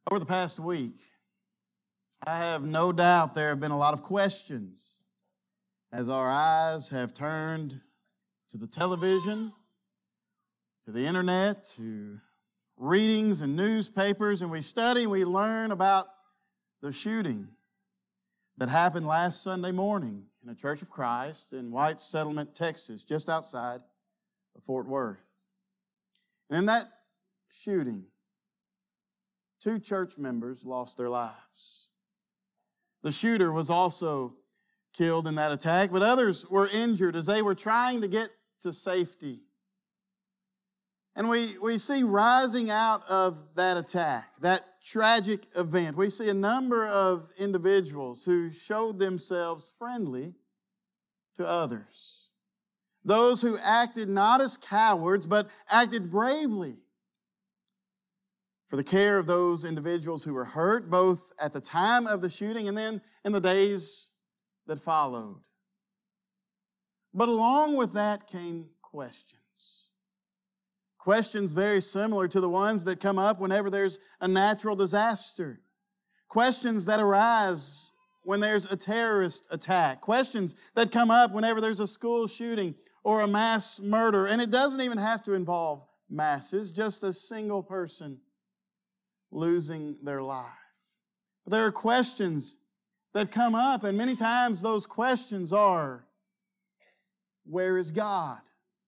Over the past week, I have no doubt there have been a lot of questions as our eyes have turned to the television, to the internet, to readings and newspapers, and we study and we learn about the shooting that happened last Sunday morning in a Church of Christ in White Settlement, Texas, just outside of Fort Worth. And in that shooting, 2 church members lost their lives. The shooter was also killed in that attack, but others were injured as they were trying to get to safety. And we see rising out of that attack, that tragic event, we see a number of individuals who showed themselves friendly to others. Those who acted not as cowards, but acted bravely for the care of those individuals who were hurt, both at the time of the shooting and then in the days that followed. But along with that came questions. Questions very similar to the ones that come up whenever there's a natural disaster. Questions that arise when there's a terrorist attack. Questions that come up whenever there's a school shooting or a mass murder. And it doesn't even have to involve masses, just a single person losing their life. But there are questions that come up, and many times those questions are, where is God?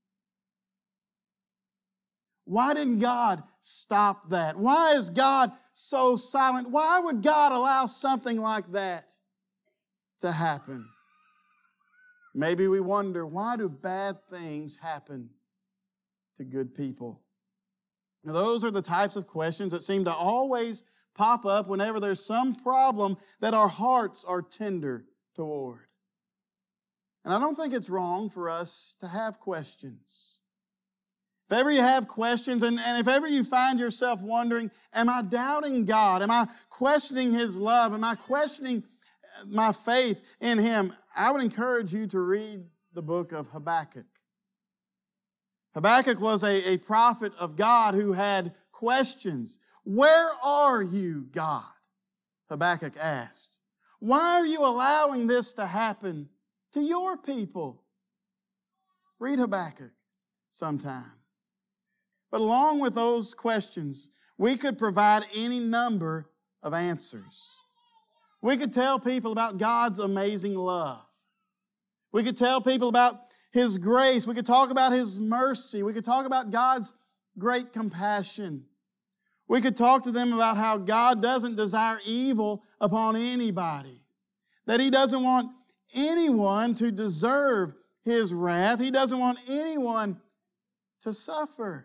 Why didn't God stop that? Why is God so silent? Why would God allow something like that to happen? Maybe we wonder, why do bad things happen to good people? Now, those are the types of questions that seem to always pop up whenever there's some problem that our hearts are tender toward. And I don't think it's wrong for us to have questions. If ever you have questions, and if ever you find yourself wondering, am I doubting God? Am I questioning His love? Am I questioning my faith in Him? I would encourage you to read the book of Habakkuk. Habakkuk was a prophet of God who had questions. Where are you, God? Habakkuk asked. Why are you allowing this to happen to your people? Read Habakkuk sometime. But along with those questions, we could provide any number of answers. We could tell people about God's amazing love. We could tell people about His grace. We could talk about His mercy. We could talk about God's great compassion. We could talk to them about how God doesn't desire evil upon anybody. That He doesn't want anyone to deserve His wrath. He doesn't want anyone to suffer.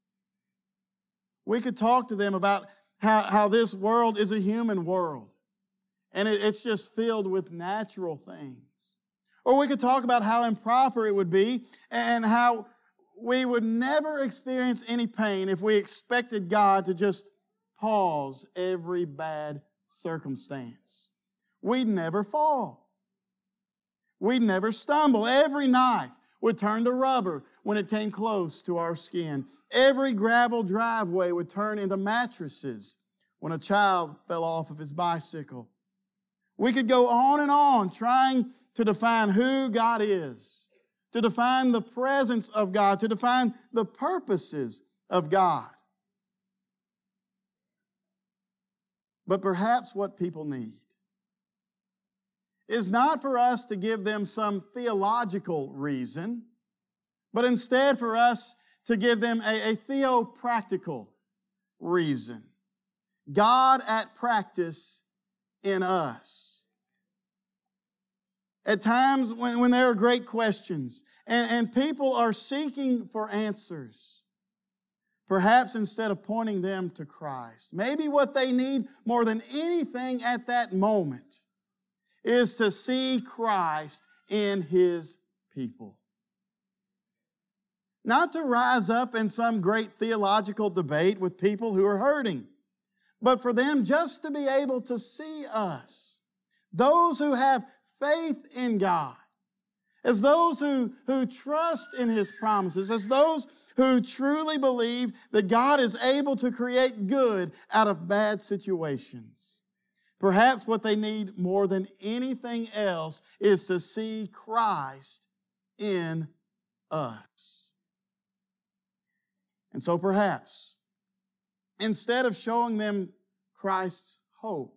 We could talk to them about how this world is a human world and it's just filled with natural things. Or we could talk about how improper it would be and how we would never experience any pain if we expected God to just pause every bad circumstance. We'd never fall. We'd never stumble. Every knife would turn to rubber when it came close to our skin. Every gravel driveway would turn into mattresses when a child fell off of his bicycle. We could go on trying to define who God is, to define the presence of God, to define the purposes of God. But perhaps what people need is not for us to give them some theological reason, but instead for us to give them a theopractical reason. God at practice in us. At times when there are great questions and people are seeking for answers, perhaps instead of pointing them to Christ, maybe what they need more than anything at that moment is to see Christ in His people. Not to rise up in some great theological debate with people who are hurting, but for them just to be able to see us, those who have faith in God, as those who trust in His promises, as those who truly believe that God is able to create good out of bad situations. Perhaps what they need more than anything else is to see Christ in us. And so perhaps, instead of showing them Christ's hope,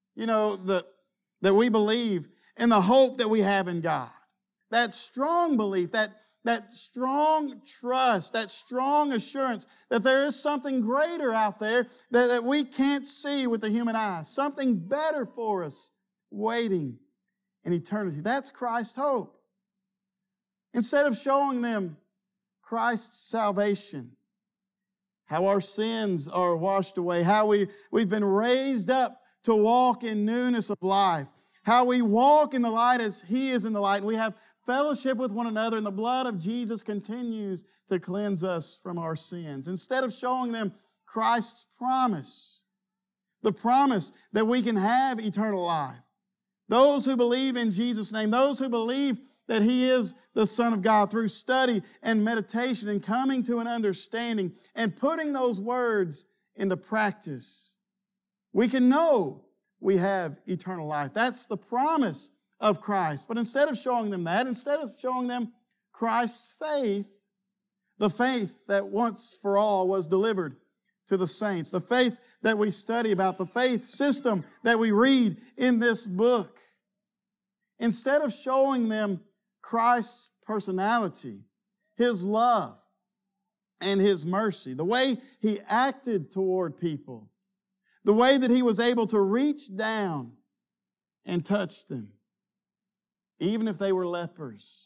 that we believe in the hope that we have in God, that strong belief, that strong trust, that strong assurance that there is something greater out there that we can't see with the human eye, something better for us waiting in eternity. That's Christ's hope. Instead of showing them Christ's salvation, how our sins are washed away, how we've been raised up to walk in newness of life, how we walk in the light as He is in the light, and we have fellowship with one another, and the blood of Jesus continues to cleanse us from our sins. Instead of showing them Christ's promise, the promise that we can have eternal life, those who believe in Jesus' name, those who believe that He is the Son of God through study and meditation and coming to an understanding and putting those words into practice, we can know we have eternal life. That's the promise of Christ. But instead of showing them that, instead of showing them Christ's faith, the faith that once for all was delivered to the saints, the faith that we study about, the faith system that we read in this book, instead of showing them Christ's personality, His love, and His mercy, the way He acted toward people, the way that He was able to reach down and touch them, even if they were lepers,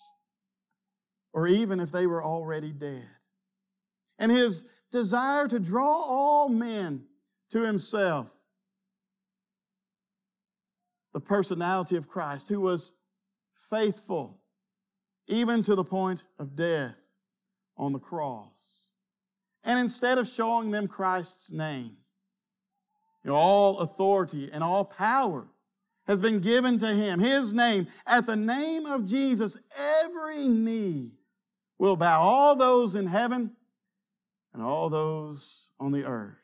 or even if they were already dead. And His desire to draw all men to Himself. The personality of Christ, who was faithful even to the point of death on the cross. And instead of showing them Christ's name, all authority and all power has been given to Him. His name, at the name of Jesus, every knee will bow, all those in heaven and all those on the earth.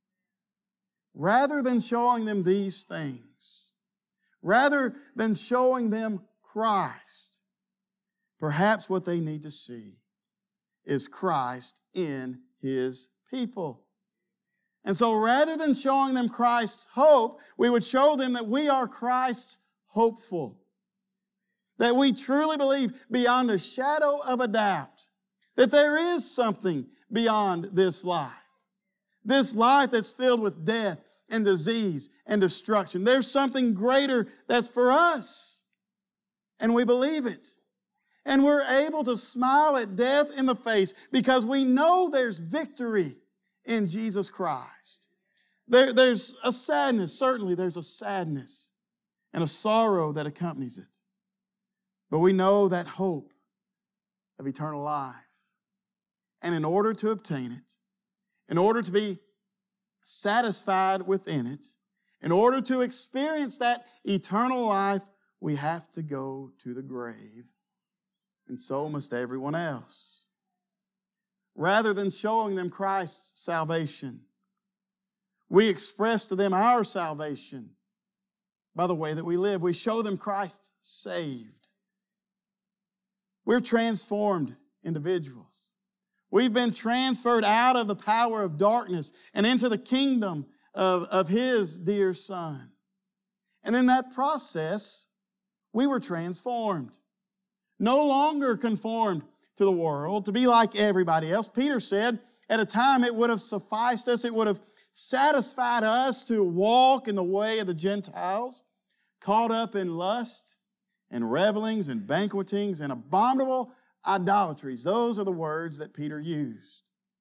Rather than showing them these things, rather than showing them Christ, perhaps what they need to see is Christ in His people. And so rather than showing them Christ's hope, we would show them that we are Christ's hopeful. That we truly believe beyond a shadow of a doubt that there is something beyond this life. This life that's filled with death and disease and destruction. There's something greater that's for us. And we believe it. And we're able to smile at death in the face because we know there's victory in Jesus Christ. There's a sadness, certainly there's a sadness and a sorrow that accompanies it. But we know that hope of eternal life. And in order to obtain it, in order to be satisfied within it, in order to experience that eternal life, we have to go to the grave. And so must everyone else. Rather than showing them Christ's salvation, we express to them our salvation by the way that we live. We show them Christ saved. We're transformed individuals. We've been transferred out of the power of darkness and into the kingdom of His dear Son. And in that process, we were transformed. No longer conformed to the world, to be like everybody else. Peter said at a time it would have sufficed us, it would have satisfied us to walk in the way of the Gentiles, caught up in lust and revelings and banquetings and abominable idolatries. Those are the words that Peter used.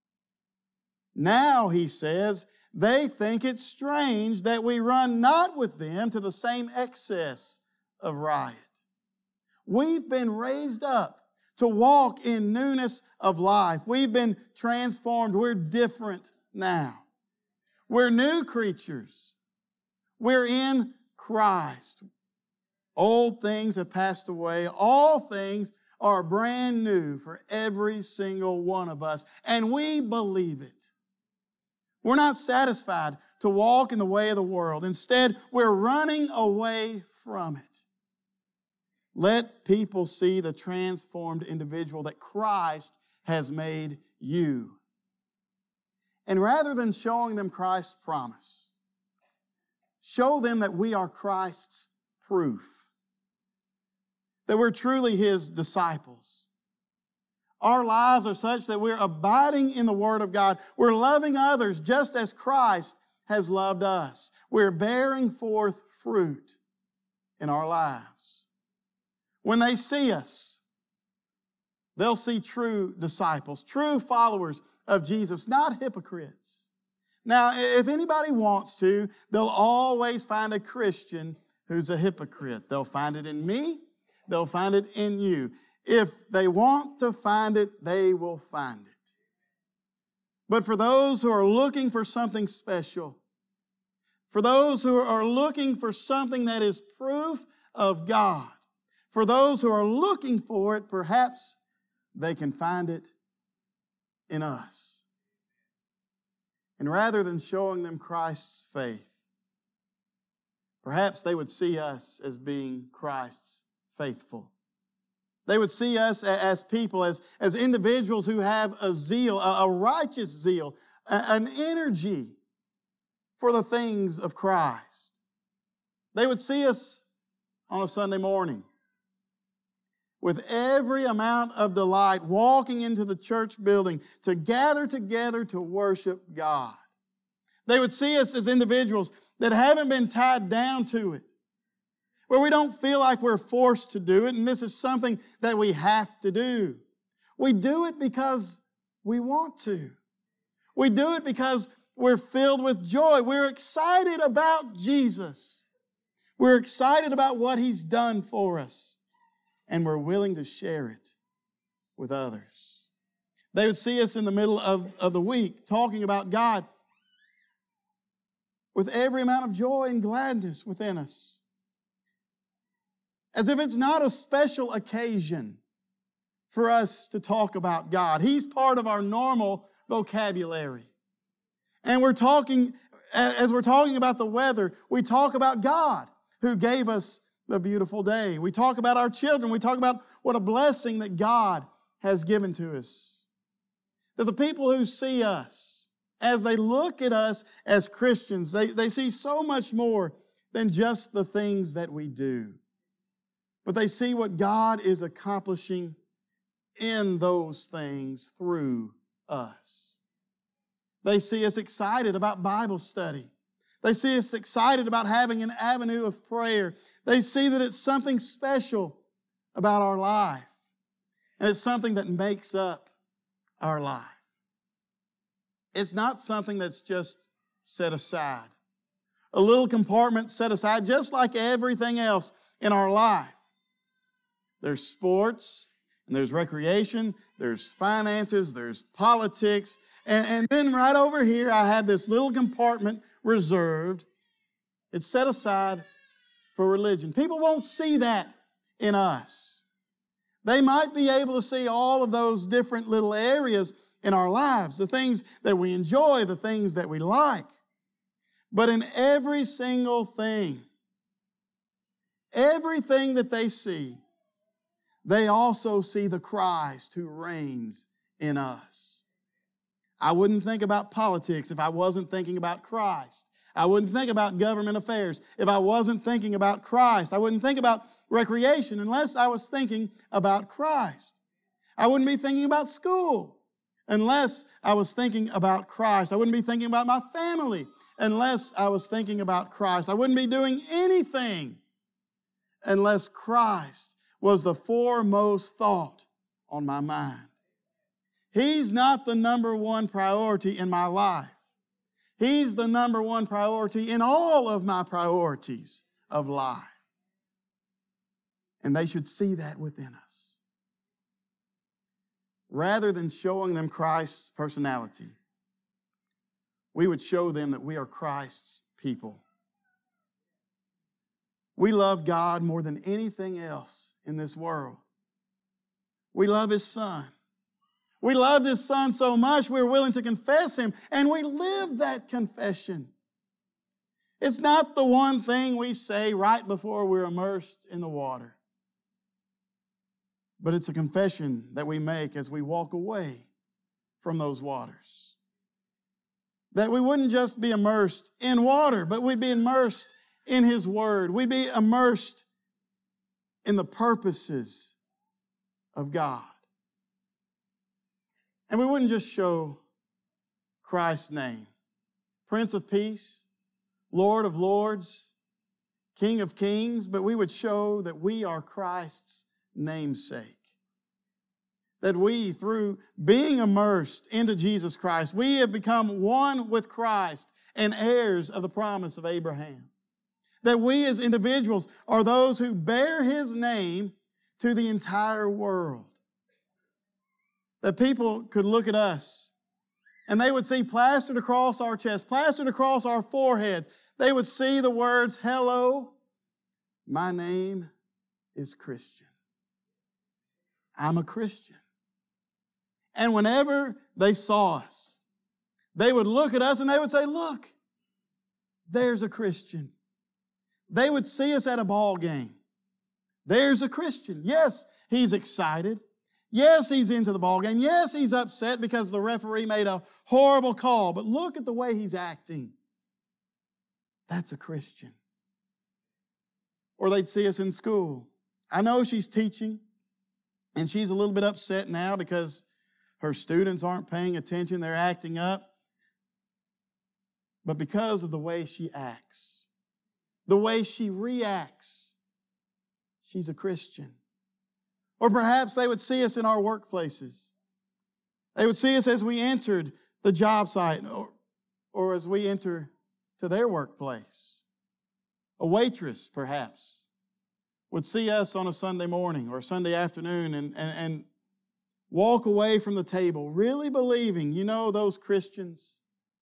Now, he says, they think it strange that we run not with them to the same excess of riot. We've been raised up to walk in newness of life. We've been transformed. We're different now. We're new creatures. We're in Christ. Old things have passed away. All things are brand new for every single one of us, and we believe it. We're not satisfied to walk in the way of the world. Instead, we're running away from it. Let people see the transformed individual that Christ has made you. And rather than showing them Christ's promise, show them that we are Christ's proof, that we're truly His disciples. Our lives are such that we're abiding in the Word of God. We're loving others just as Christ has loved us. We're bearing forth fruit in our lives. When they see us, they'll see true disciples, true followers of Jesus, not hypocrites. Now, if anybody wants to, they'll always find a Christian who's a hypocrite. They'll find it in me. They'll find it in you. If they want to find it, they will find it. But for those who are looking for something special, for those who are looking for something that is proof of God, for those who are looking for it, perhaps they can find it in us. And rather than showing them Christ's faith, perhaps they would see us as being Christ's faithful. They would see us as people, as individuals who have a zeal, a righteous zeal, an energy for the things of Christ. They would see us on a Sunday morning with every amount of delight, walking into the church building to gather together to worship God. They would see us as individuals that haven't been tied down to it, where we don't feel like we're forced to do it, and this is something that we have to do. We do it because we want to. We do it because we're filled with joy. We're excited about Jesus. We're excited about what He's done for us, and we're willing to share it with others. They would see us in the middle of the week talking about God with every amount of joy and gladness within us, as if it's not a special occasion for us to talk about God. He's part of our normal vocabulary. And as we're talking about the weather, we talk about God who gave us the beautiful day. We talk about our children. We talk about what a blessing that God has given to us. That the people who see us, as they look at us as Christians, they see so much more than just the things that we do. But they see what God is accomplishing in those things through us. They see us excited about Bible study. They see us excited about having an avenue of prayer. They see that it's something special about our life. And it's something that makes up our life. It's not something that's just set aside. A little compartment set aside just like everything else in our life. There's sports, and there's recreation, there's finances, there's politics, and then right over here I have this little compartment reserved. It's set aside for religion. People won't see that in us. They might be able to see all of those different little areas in our lives, the things that we enjoy, the things that we like. But in every single thing, everything that they see, they also see the Christ who reigns in us. I wouldn't think about politics if I wasn't thinking about Christ. I wouldn't think about government affairs if I wasn't thinking about Christ. I wouldn't think about recreation unless I was thinking about Christ. I wouldn't be thinking about school unless I was thinking about Christ. I wouldn't be thinking about my family unless I was thinking about Christ. I wouldn't be doing anything unless Christ was the foremost thought on my mind. He's not the number one priority in my life. He's the number one priority in all of my priorities of life. And they should see that within us. Rather than showing them Christ's personality, we would show them that we are Christ's people. We love God more than anything else in this world. We love His Son. We loved His Son so much we're willing to confess Him, and we live that confession. It's not the one thing we say right before we're immersed in the water, but it's a confession that we make as we walk away from those waters. That we wouldn't just be immersed in water, but we'd be immersed in His Word. We'd be immersed in the purposes of God. And we wouldn't just show Christ's name, Prince of Peace, Lord of Lords, King of Kings, but we would show that we are Christ's namesake. That we, through being immersed into Jesus Christ, we have become one with Christ and heirs of the promise of Abraham. That we as individuals are those who bear His name to the entire world. That people could look at us and they would see plastered across our chest, plastered across our foreheads, they would see the words, "Hello, my name is Christian. I'm a Christian." And whenever they saw us, they would look at us and they would say, "Look, there's a Christian." They would see us at a ball game. There's a Christian. Yes, he's excited. Yes, he's into the ball game. Yes, he's upset because the referee made a horrible call. But look at the way he's acting. That's a Christian. Or they'd see us in school. I know she's teaching, and she's a little bit upset now because her students aren't paying attention. They're acting up. But because of the way she acts, the way she reacts, she's a Christian. Or perhaps they would see us in our workplaces. They would see us as we entered the job site or as we enter to their workplace. A waitress, perhaps, would see us on a Sunday morning or Sunday afternoon and walk away from the table really believing, you know, those Christians,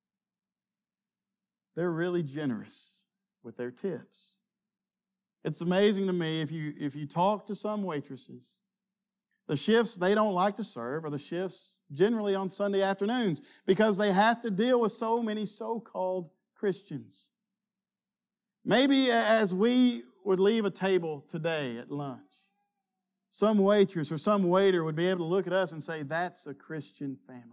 they're really generous with their tips. It's amazing to me if you talk to some waitresses, the shifts they don't like to serve are the shifts generally on Sunday afternoons because they have to deal with so many so-called Christians. Maybe as we would leave a table today at lunch, some waitress or some waiter would be able to look at us and say, "That's a Christian family,"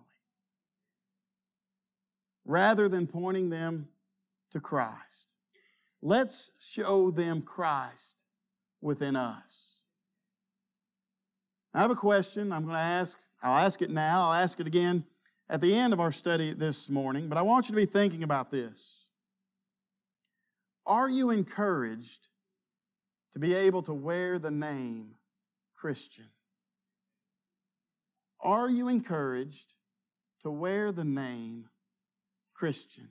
rather than pointing them to Christ. Let's show them Christ within us. I have a question I'm going to ask. I'll ask it now. I'll ask it again at the end of our study this morning. But I want you to be thinking about this. Are you encouraged to be able to wear the name Christian? Are you encouraged to wear the name Christian?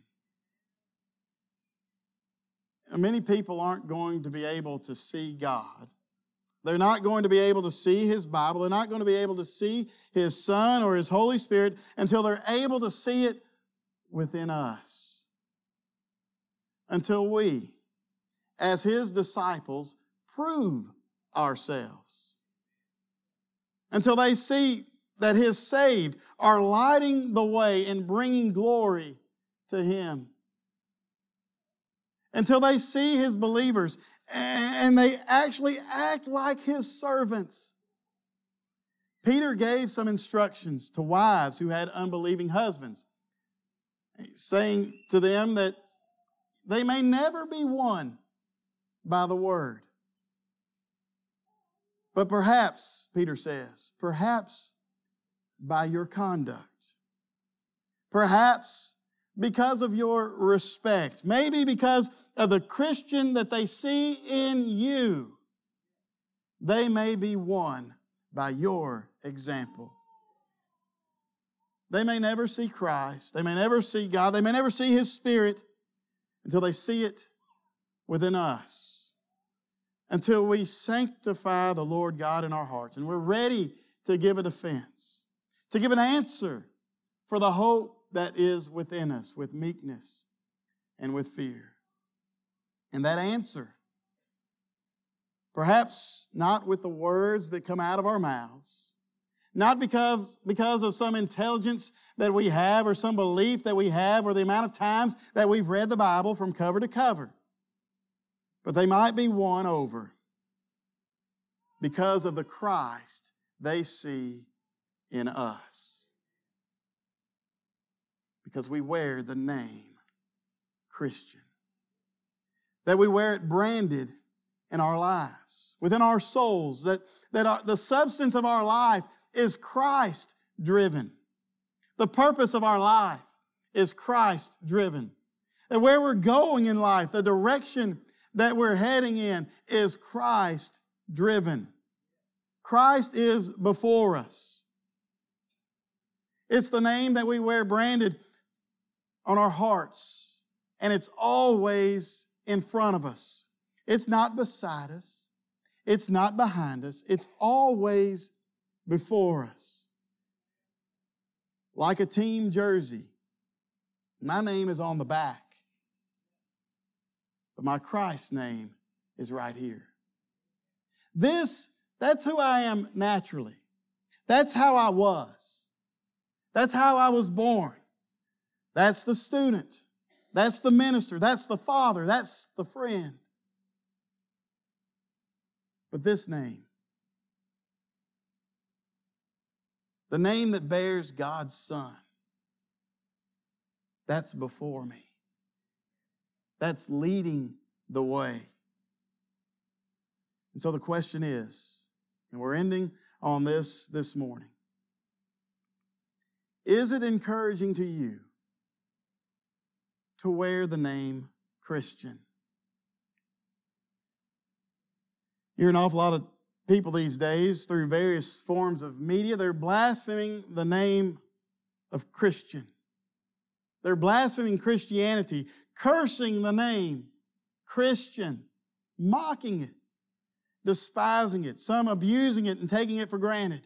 Many people aren't going to be able to see God. They're not going to be able to see His Bible. They're not going to be able to see His Son or His Holy Spirit until they're able to see it within us. Until we, as His disciples, prove ourselves. Until they see that His saved are lighting the way and bringing glory to Him. Until they see His believers and they actually act like His servants. Peter gave some instructions to wives who had unbelieving husbands, saying to them that they may never be won by the word. But perhaps, Peter says, perhaps by your conduct. Perhaps because of your respect. Maybe because of the Christian that they see in you. They may be won by your example. They may never see Christ. They may never see God. They may never see His Spirit until they see it within us. Until we sanctify the Lord God in our hearts and we're ready to give a defense, to give an answer for the hope that is within us with meekness and with fear. And that answer, perhaps not with the words that come out of our mouths, Not because of some intelligence that we have or some belief that we have or the amount of times that we've read the Bible from cover to cover. But they might be won over because of the Christ they see in us. Because we wear the name Christian. That we wear it branded in our lives, within our souls, that the substance of our life is Christ-driven. The purpose of our life is Christ-driven. That where we're going in life, the direction that we're heading in is Christ-driven. Christ is before us. It's the name that we wear branded on our hearts, and it's always in front of us. It's not beside us. It's not behind us. It's always before us. Like a team jersey, my name is on the back, but my Christ name is right here. That's who I am naturally. That's how I was. That's how I was born. That's the student. That's the minister. That's the father. That's the friend. But this name, the name that bears God's Son, that's before me. That's leading the way. And so the question is, and we're ending on this morning, is it encouraging to you to wear the name Christian? You hear an awful lot of people these days through various forms of media, they're blaspheming the name of Christian. They're blaspheming Christianity, cursing the name Christian, mocking it, despising it, some abusing it and taking it for granted.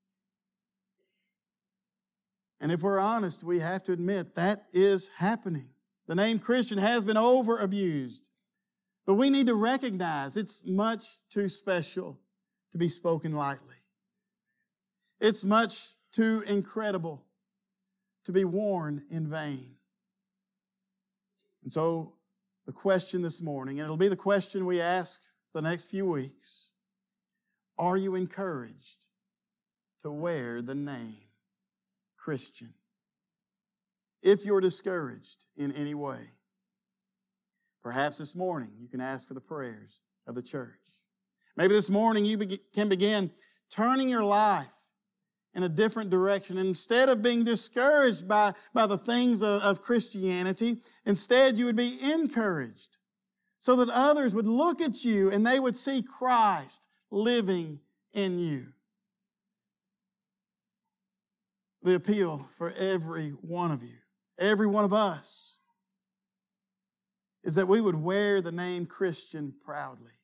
And if we're honest, we have to admit that is happening. The name Christian has been over-abused. But we need to recognize it's much too special to be spoken lightly. It's much too incredible to be worn in vain. And so the question this morning, and it'll be the question we ask the next few weeks, are you encouraged to wear the name Christian? If you're discouraged in any way, perhaps this morning you can ask for the prayers of the church. Maybe this morning you can begin turning your life in a different direction. And instead of being discouraged by the things of Christianity, instead you would be encouraged so that others would look at you and they would see Christ living in you. The appeal for every one of you, every one of us, is that we would wear the name Christian proudly.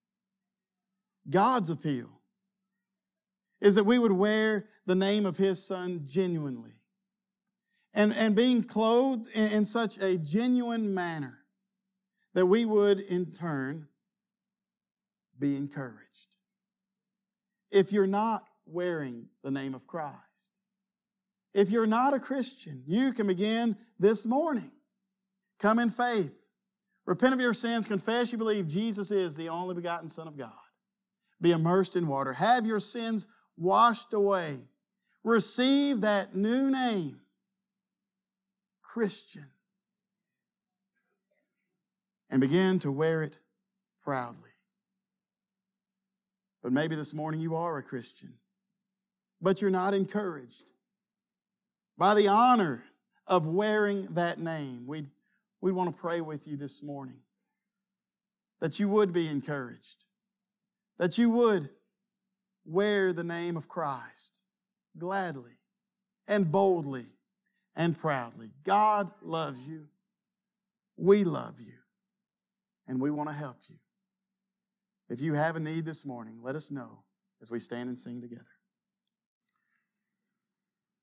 God's appeal is that we would wear the name of His Son genuinely. And being clothed in such a genuine manner that we would in turn be encouraged. If you're not wearing the name of Christ, if you're not a Christian, you can begin this morning. Come in faith. Repent of your sins. Confess you believe Jesus is the only begotten Son of God. Be immersed in water. Have your sins washed away. Receive that new name, Christian, and begin to wear it proudly. But maybe this morning you are a Christian, but you're not encouraged by the honor of wearing that name. We want to pray with you this morning that you would be encouraged, that you would wear the name of Christ gladly and boldly and proudly. God loves you. We love you. And we want to help you. If you have a need this morning, let us know as we stand and sing together.